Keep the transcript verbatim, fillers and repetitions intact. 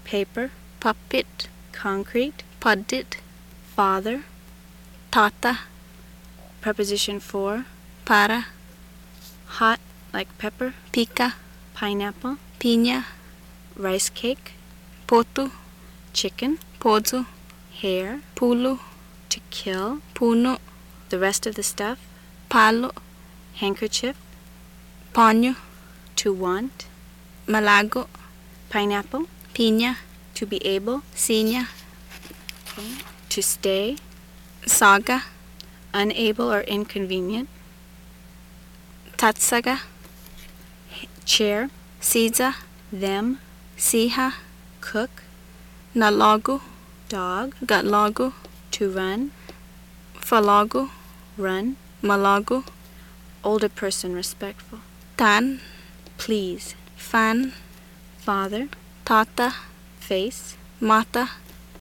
paper, puppet, concrete, puddit, father, tata, preposition for, para, hot like pepper, pica, pineapple, piña, rice cake, potu, chicken, pozu, hare, pulu, to kill, puno, the rest of the stuff, palo, handkerchief, paño, to want, malago, pineapple, piña, to be able, siña, okay, to stay, saga, unable or inconvenient, tatsaga, chair, siza, them, siha, cook, nalagu, dog, gatlagu, to run, falagu, run, malagu, older person, respectful, tan, please, fan, father, tata, face, mata,